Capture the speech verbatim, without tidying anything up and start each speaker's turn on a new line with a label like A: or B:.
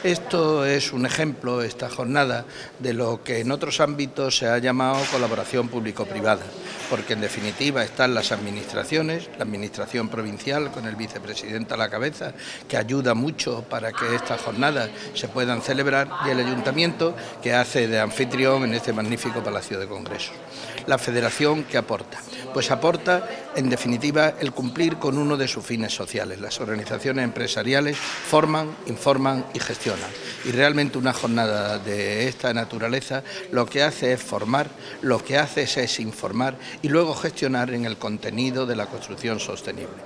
A: Esto es un ejemplo, esta jornada, de lo que en otros ámbitos se ha llamado colaboración público-privada, porque en definitiva están las administraciones, la administración provincial con el vicepresidente a la cabeza, que ayuda mucho para que estas jornadas se puedan celebrar, y el ayuntamiento, que hace de anfitrión en este magnífico Palacio de Congresos. La federación, ¿qué aporta? Pues aporta, en definitiva, el cumplir con uno de sus fines sociales. Las organizaciones empresariales forman, informan y gestionan. Y realmente una jornada de esta naturaleza lo que hace es formar, lo que hace es informar y luego gestionar en el contenido de la construcción sostenible.